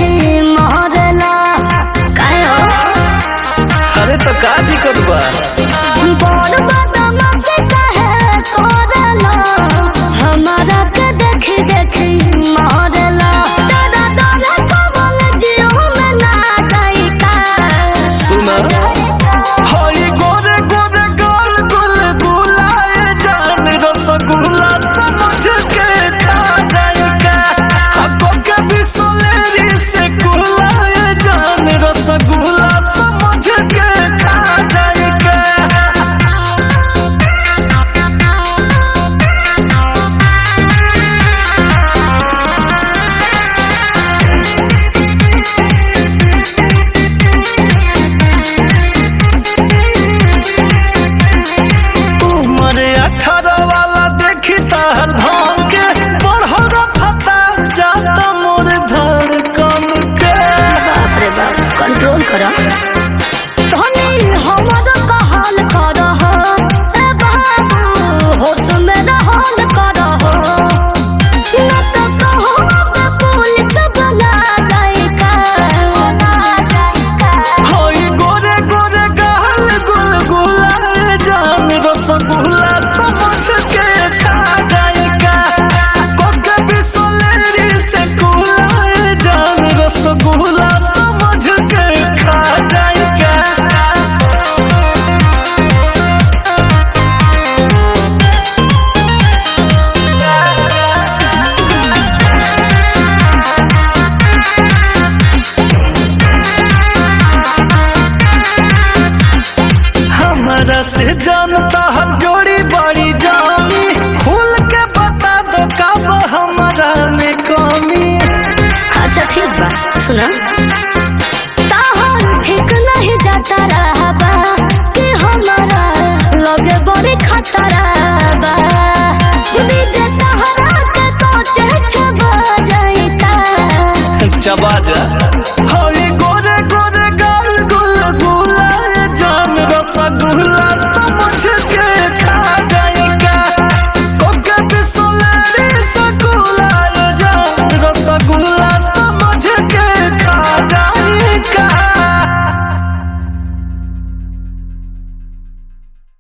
देखे मोहरला काहे हो? अरे तो का दिक्कत बा? बड़ बदमाश काहे करला हमारा के देखे देखे मोहरला तेरा डर कबल जियो में ना जाई का सुना हई गोरे गोरे गोल गुल गुलाए जान रसगुल्ला समझ के खा जाए का हको के बिसलेरी से गुलाए जान रसगुल्ला समझ के खा जाए का। उमरे 18 वाला देखी तार धाम के बढ़र फता जाता मोर धड़कन के। बाप रे बाप कंट्रोल करो तोनी हमर कहल करो ए बाबू होश में रहल करो न तो कहो पे पुलिस बुला जाए का हई गोरे गोरे गाल गुल गुलाए जान रसगुल्ला समझ के खा जाए का कोके बिसलेरी से गुलाए जान रसगुल्ला समझ के खा जाए का। हमरा से जानता हर जोड़ी बड़ी जामी खुल के बता दो कब हमारा में कमी। अच्छा ठीक बा सुना ताहल ठीक नहीं जाता रहबा कि हमारा लगे बड़ी खतरा बा बीजे तहरा के कोचे छबा जाई का चबा जा